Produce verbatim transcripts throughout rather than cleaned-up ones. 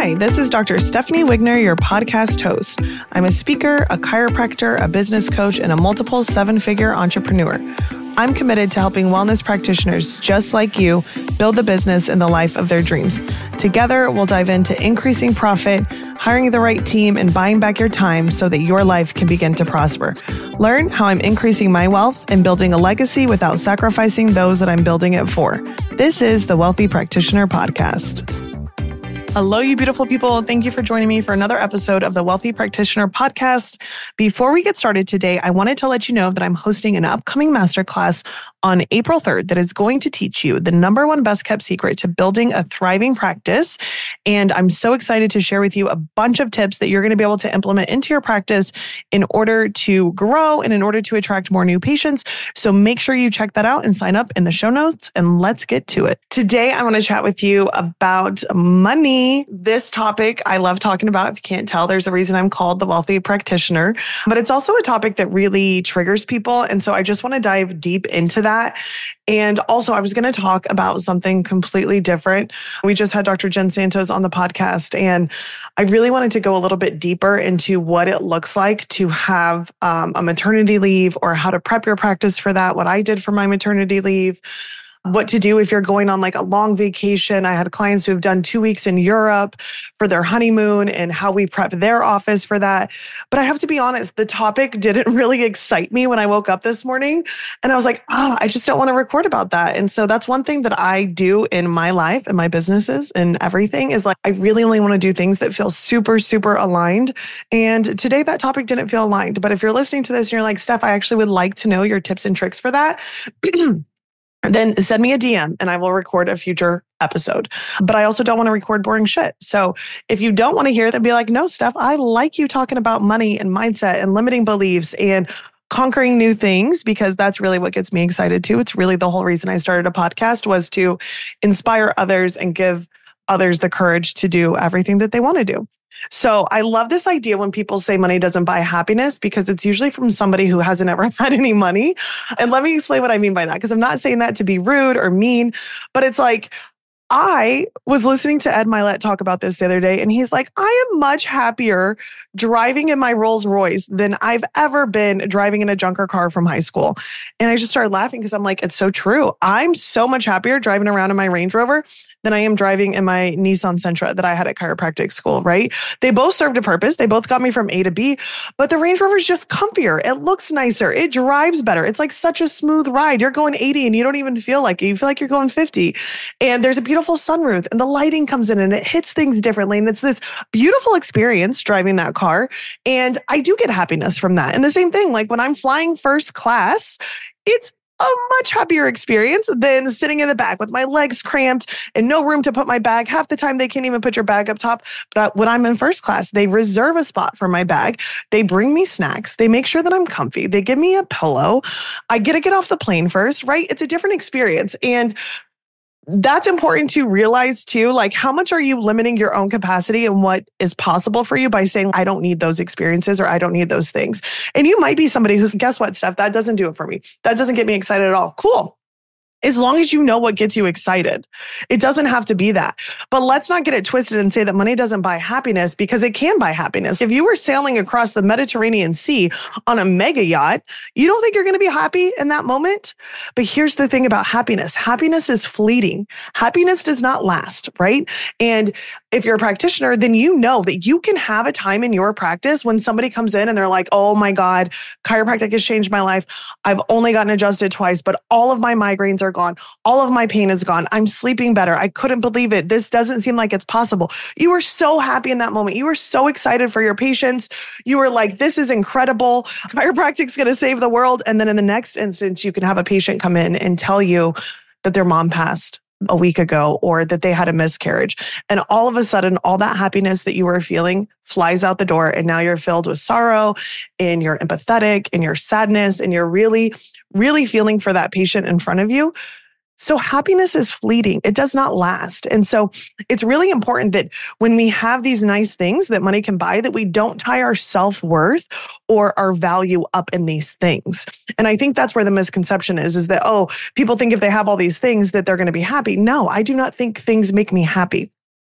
Hi, this is Doctor Stephanie Wigner, your podcast host. I'm a speaker, a chiropractor, a business coach, and a multiple seven-figure entrepreneur. I'm committed to helping wellness practitioners just like you build the business and the life of their dreams. Together, we'll dive into increasing profit, hiring the right team, and buying back your time so that your life can begin to prosper. Learn how I'm increasing my wealth and building a legacy without sacrificing those that I'm building it for. This is the Wealthy Practitioner Podcast. Hello, you beautiful people. Thank you for joining me for another episode of the Wealthy Practitioner Podcast. Before we get started today, I wanted to let you know that I'm hosting an upcoming masterclass on April third that is going to teach you the number one best kept secret to building a thriving practice. And I'm so excited to share with you a bunch of tips that you're going to be able to implement into your practice in order to grow and in order to attract more new patients. So make sure you check that out and sign up in the show notes, and let's get to it. Today, I want to chat with you about money. This topic I love talking about. If you can't tell, there's a reason I'm called the Wealthy Practitioner, but it's also a topic that really triggers people. And so I just want to dive deep into that. And also I was going to talk about something completely different. We just had Doctor Jen Santos on the podcast, and I really wanted to go a little bit deeper into what it looks like to have um, a maternity leave, or how to prep your practice for that, what I did for my maternity leave, what to do if you're going on like a long vacation. I had clients who have done two weeks in Europe for their honeymoon and how we prep their office for that. But I have to be honest, the topic didn't really excite me when I woke up this morning. And I was like, oh, I just don't want to record about that. And so that's one thing that I do in my life and my businesses and everything is like, I really only want to do things that feel super, super aligned. And today that topic didn't feel aligned. But if you're listening to this and you're like, Steph, I actually would like to know your tips and tricks for that. Then send me a D M and I will record a future episode. But I also don't want to record boring shit. So if you don't want to hear it, then be like, no, Steph, I like you talking about money and mindset and limiting beliefs and conquering new things, because that's really what gets me excited too. It's really the whole reason I started a podcast, was to inspire others and give others the courage to do everything that they want to do. So I love this idea when people say money doesn't buy happiness, because it's usually from somebody who hasn't ever had any money. And let me explain what I mean by that, because I'm not saying that to be rude or mean, but it's like, I was listening to Ed Mylett talk about this the other day, and he's like, I am much happier driving in my Rolls Royce than I've ever been driving in a junker car from high school. And I just started laughing because I'm like, it's so true. I'm so much happier driving around in my Range Rover than I am driving in my Nissan Sentra that I had at chiropractic school, right? They both served a purpose. They both got me from A to B, but the Range Rover is just comfier. It looks nicer. It drives better. It's like such a smooth ride. You're going eighty and you don't even feel like it. You feel like you're going fifty. And there's a beautiful sunroof and the lighting comes in and it hits things differently. And it's this beautiful experience driving that car. And I do get happiness from that. And the same thing, like when I'm flying first class, it's a much happier experience than sitting in the back with my legs cramped and no room to put my bag. Half the time they can't even put your bag up top. But when I'm in first class, they reserve a spot for my bag. They bring me snacks. They make sure that I'm comfy. They give me a pillow. I get to get off the plane first, right? It's a different experience. And that's important to realize too, like how much are you limiting your own capacity and what is possible for you by saying, I don't need those experiences or I don't need those things. And you might be somebody who's, guess what, Steph, that doesn't do it for me. That doesn't get me excited at all. Cool. As long as you know what gets you excited, it doesn't have to be that. But let's not get it twisted and say that money doesn't buy happiness, because it can buy happiness. If you were sailing across the Mediterranean Sea on a mega yacht, you don't think you're going to be happy in that moment? But here's the thing about happiness. Happiness is fleeting. Happiness does not last, right? And if you're a practitioner, then you know that you can have a time in your practice when somebody comes in and they're like, oh my God, chiropractic has changed my life. I've only gotten adjusted twice, but all of my migraines are gone. All of my pain is gone. I'm sleeping better. I couldn't believe it. This doesn't seem like it's possible. You were so happy in that moment. You were so excited for your patients. You were like, this is incredible. Chiropractic's going to save the world. And then in the next instance, you can have a patient come in and tell you that their mom passed a week ago or that they had a miscarriage. And all of a sudden, all that happiness that you were feeling flies out the door. And now you're filled with sorrow and you're empathetic and you're sadness and you're really, really feeling for that patient in front of you. So happiness is fleeting. It does not last. And so it's really important that when we have these nice things that money can buy, that we don't tie our self-worth or our value up in these things. And I think that's where the misconception is, is that, oh, people think if they have all these things that they're going to be happy. No, I do not think things make me happy.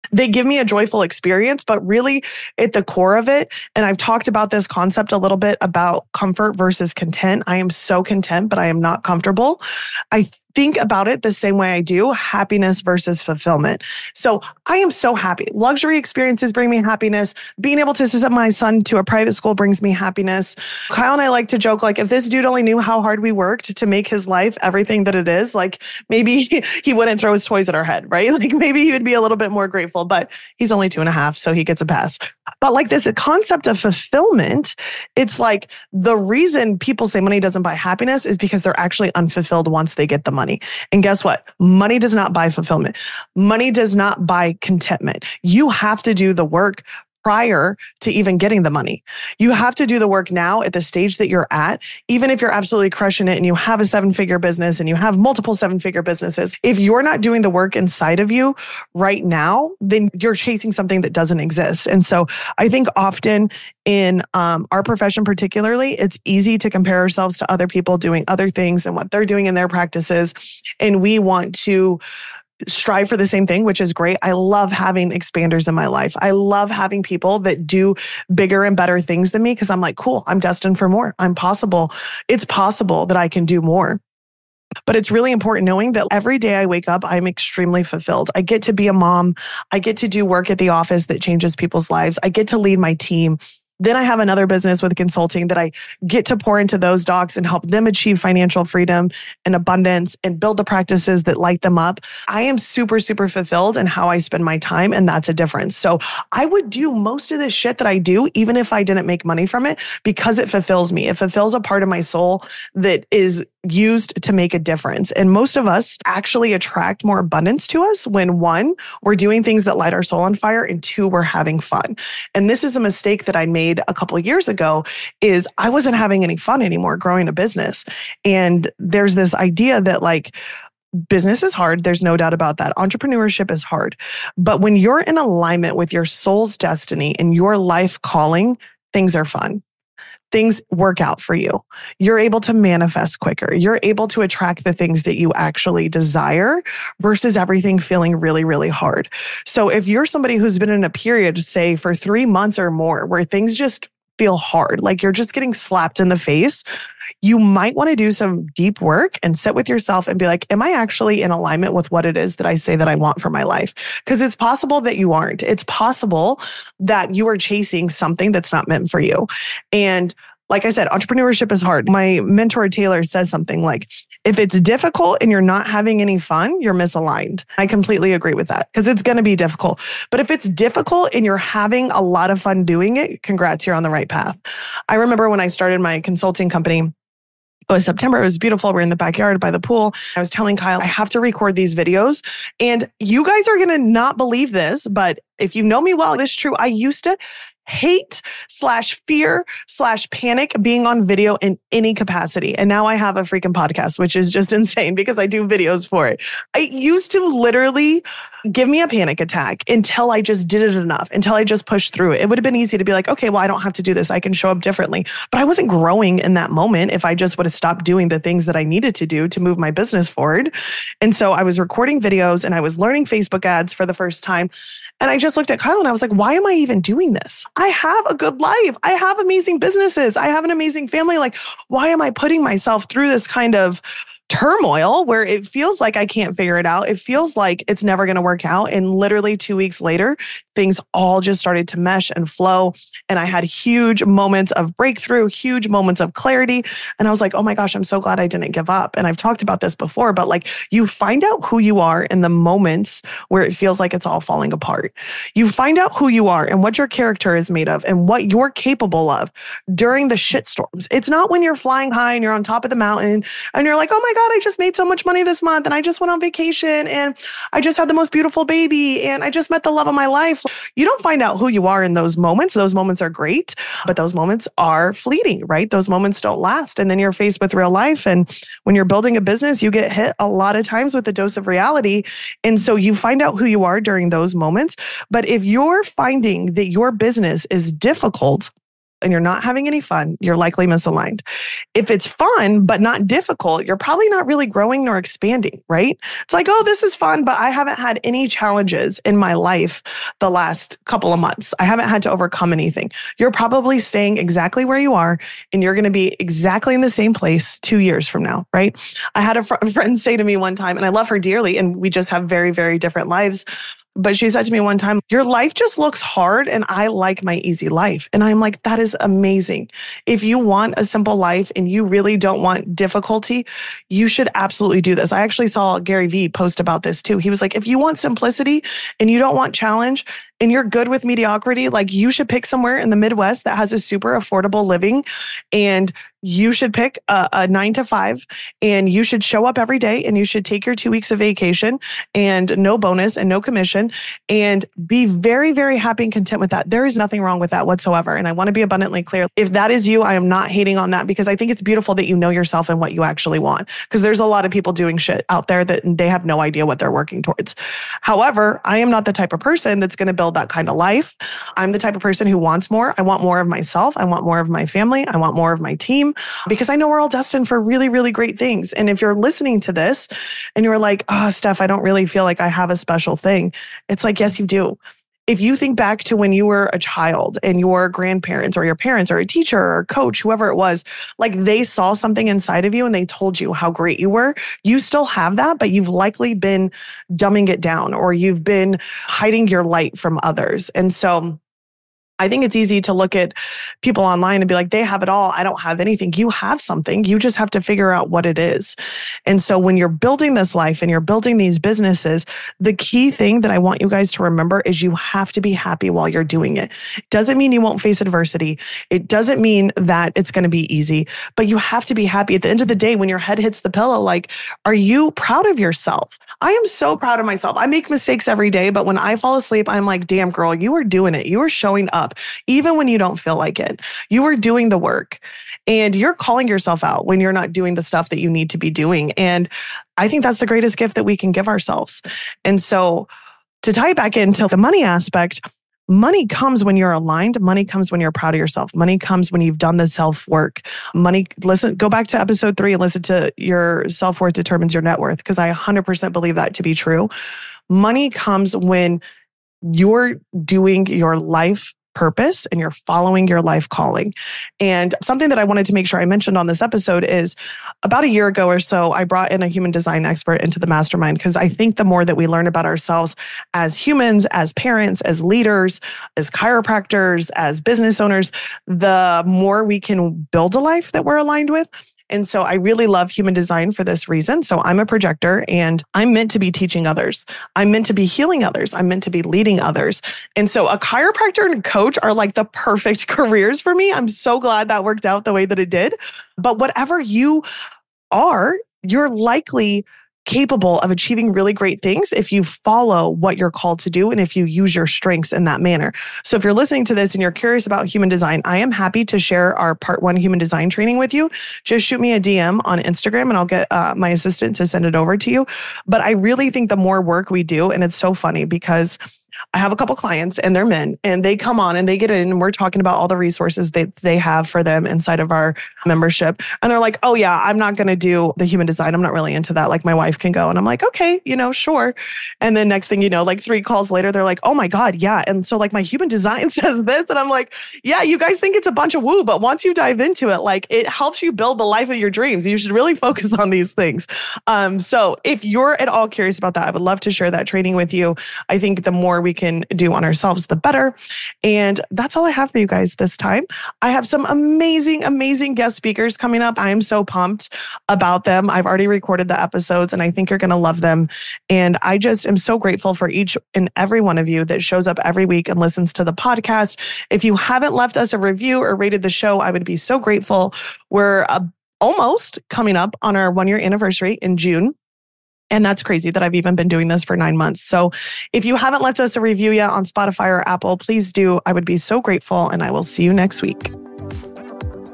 They give me a joyful experience, but really at the core of it, and I've talked about this concept a little bit about comfort versus content. I am so content, but I am not comfortable. I think about it the same way I do happiness versus fulfillment. So I am so happy. Luxury experiences bring me happiness. Being able to send my son to a private school brings me happiness. Kyle and I like to joke, like, if this dude only knew how hard we worked to make his life everything that it is, like maybe he wouldn't throw his toys at our head, right? Like maybe he would be a little bit more grateful, but he's only two and a half, so he gets a pass. But like this concept of fulfillment, it's like the reason people say money doesn't buy happiness is because they're actually unfulfilled once they get the money. And guess what? Money does not buy fulfillment. Money does not buy contentment. You have to do the work prior to even getting the money. You have to do the work now at the stage that you're at, even if you're absolutely crushing it and you have a seven-figure business and you have multiple seven-figure businesses. If you're not doing the work inside of you right now, then you're chasing something that doesn't exist. And so I think often in um, our profession particularly, it's easy to compare ourselves to other people doing other things and what they're doing in their practices. And we want to strive for the same thing, which is great. I love having expanders in my life. I love having people that do bigger and better things than me because I'm like, cool, I'm destined for more. I'm possible. It's possible that I can do more. But it's really important knowing that every day I wake up, I'm extremely fulfilled. I get to be a mom. I get to do work at the office that changes people's lives. I get to lead my team. Then I have another business with consulting that I get to pour into those docs and help them achieve financial freedom and abundance and build the practices that light them up. I am super, super fulfilled in how I spend my time, and that's a difference. So I would do most of this shit that I do, even if I didn't make money from it, because it fulfills me. It fulfills a part of my soul that is used to make a difference. And most of us actually attract more abundance to us when, one, we're doing things that light our soul on fire, and two, we're having fun. And this is a mistake that I made a couple of years ago, is I wasn't having any fun anymore growing a business. And there's this idea that like, business is hard. There's no doubt about that. Entrepreneurship is hard. But when you're in alignment with your soul's destiny and your life calling, things are fun. Things work out for you. You're able to manifest quicker. You're able to attract the things that you actually desire versus everything feeling really, really hard. So if you're somebody who's been in a period, say for three months or more, where things just feel hard, like you're just getting slapped in the face, you might want to do some deep work and sit with yourself and be like, am I actually in alignment with what it is that I say that I want for my life? Because it's possible that you aren't. It's possible that you are chasing something that's not meant for you. And like I said, entrepreneurship is hard. My mentor, Taylor, says something like, if it's difficult and you're not having any fun, you're misaligned. I completely agree with that because it's going to be difficult. But if it's difficult and you're having a lot of fun doing it, congrats, you're on the right path. I remember when I started my consulting company, it was September. It was beautiful. We're in the backyard by the pool. I was telling Kyle, I have to record these videos. And you guys are going to not believe this, but if you know me well, it's true. I used to hate slash fear slash panic being on video in any capacity. And now I have a freaking podcast, which is just insane because I do videos for it. It used to literally give me a panic attack until I just did it enough, until I just pushed through it. It would have been easy to be like, okay, well, I don't have to do this. I can show up differently. But I wasn't growing in that moment if I just would have stopped doing the things that I needed to do to move my business forward. And so I was recording videos and I was learning Facebook ads for the first time. And I just looked at Kyle and I was like, why am I even doing this? I have a good life. I have amazing businesses. I have an amazing family. Like, why am I putting myself through this kind of turmoil where it feels like I can't figure it out? It feels like it's never going to work out. And literally two weeks later, things all just started to mesh and flow. And I had huge moments of breakthrough, huge moments of clarity. And I was like, oh my gosh, I'm so glad I didn't give up. And I've talked about this before, but like you find out who you are in the moments where it feels like it's all falling apart. You find out who you are and what your character is made of and what you're capable of during the shitstorms. It's not when you're flying high and you're on top of the mountain and you're like, oh my God, I just made so much money this month and I just went on vacation and I just had the most beautiful baby and I just met the love of my life. You don't find out who you are in those moments. Those moments are great, but those moments are fleeting, right? Those moments don't last. And then you're faced with real life. And when you're building a business, you get hit a lot of times with a dose of reality. And so you find out who you are during those moments. But if you're finding that your business is difficult, and you're not having any fun, you're likely misaligned. If it's fun, but not difficult, you're probably not really growing nor expanding, right? It's like, oh, this is fun, but I haven't had any challenges in my life the last couple of months. I haven't had to overcome anything. You're probably staying exactly where you are, and you're going to be exactly in the same place two years from now, right? I had a fr- friend say to me one time, and I love her dearly, and we just have very, very different lives. But she said to me one time, your life just looks hard and I like my easy life. And I'm like, that is amazing. If you want a simple life and you really don't want difficulty, you should absolutely do this. I actually saw Gary Vee post about this too. He was like, if you want simplicity and you don't want challenge and you're good with mediocrity, like you should pick somewhere in the Midwest that has a super affordable living, and you should pick a, a nine to five, and you should show up every day, and you should take your two weeks of vacation and no bonus and no commission, and be very, very happy and content with that. There is nothing wrong with that whatsoever. And I want to be abundantly clear. If that is you, I am not hating on that, because I think it's beautiful that you know yourself and what you actually want, because there's a lot of people doing shit out there that they have no idea what they're working towards. However, I am not the type of person that's going to build that kind of life. I'm the type of person who wants more. I want more of myself. I want more of my family. I want more of my team, because I know we're all destined for really, really great things. And if you're listening to this and you're like, oh, Steph, I don't really feel like I have a special thing. It's like, yes, you do. If you think back to when you were a child and your grandparents or your parents or a teacher or a coach, whoever it was, like they saw something inside of you and they told you how great you were, you still have that, but you've likely been dumbing it down, or you've been hiding your light from others. And so I think it's easy to look at people online and be like, they have it all. I don't have anything. You have something. You just have to figure out what it is. And so when you're building this life and you're building these businesses, the key thing that I want you guys to remember is you have to be happy while you're doing it. It doesn't mean you won't face adversity. It doesn't mean that it's going to be easy, but you have to be happy. At the end of the day, when your head hits the pillow, like, are you proud of yourself? I am so proud of myself. I make mistakes every day, but when I fall asleep, I'm like, damn girl, you are doing it. You are showing up. Even when you don't feel like it, you are doing the work, and you're calling yourself out when you're not doing the stuff that you need to be doing. And I think that's the greatest gift that we can give ourselves. And so to tie it back into the money aspect, money comes when you're aligned. Money comes when you're proud of yourself. Money comes when you've done the self-work. Money, listen, go back to episode three and listen to your self-worth determines your net worth, because I one hundred percent believe that to be true. Money comes when you're doing your life purpose and you're following your life calling. And something that I wanted to make sure I mentioned on this episode is about a year ago or so, I brought in a human design expert into the mastermind, because I think the more that we learn about ourselves as humans, as parents, as leaders, as chiropractors, as business owners, the more we can build a life that we're aligned with. And so I really love human design for this reason. So I'm a projector, and I'm meant to be teaching others. I'm meant to be healing others. I'm meant to be leading others. And so a chiropractor and a coach are like the perfect careers for me. I'm so glad that worked out the way that it did. But whatever you are, you're likely capable of achieving really great things if you follow what you're called to do and if you use your strengths in that manner. So if you're listening to this and you're curious about human design, I am happy to share our part one human design training with you. Just shoot me a D M on Instagram and I'll get uh, my assistant to send it over to you. But I really think the more work we do, and it's so funny because I have a couple clients and they're men, and they come on and they get in and we're talking about all the resources that they have for them inside of our membership. And they're like, oh yeah, I'm not going to do the human design. I'm not really into that. Like my wife can go. And I'm like, okay, you know, sure. And then next thing you know, like three calls later, they're like, oh my God, yeah. And so like my human design says this. And I'm like, yeah, you guys think it's a bunch of woo, but once you dive into it, like it helps you build the life of your dreams. You should really focus on these things. Um, so if you're at all curious about that, I would love to share that training with you. I think the more we can do on ourselves, the better. And that's all I have for you guys this time. I have some amazing, amazing guest speakers coming up. I am so pumped about them. I've already recorded the episodes and I think you're going to love them. And I just am so grateful for each and every one of you that shows up every week and listens to the podcast. If you haven't left us a review or rated the show, I would be so grateful. We're uh, almost coming up on our one year anniversary in June. And that's crazy that I've even been doing this for nine months. So if you haven't left us a review yet on Spotify or Apple, please do. I would be so grateful, and I will see you next week.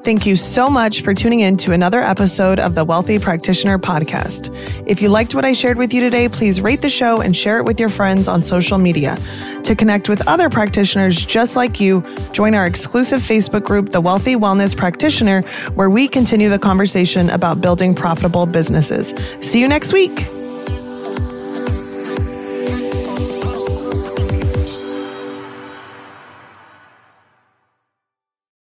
Thank you so much for tuning in to another episode of the Wealthy Practitioner Podcast. If you liked what I shared with you today, please rate the show and share it with your friends on social media. To connect with other practitioners just like you, join our exclusive Facebook group, The Wealthy Wellness Practitioner, where we continue the conversation about building profitable businesses. See you next week.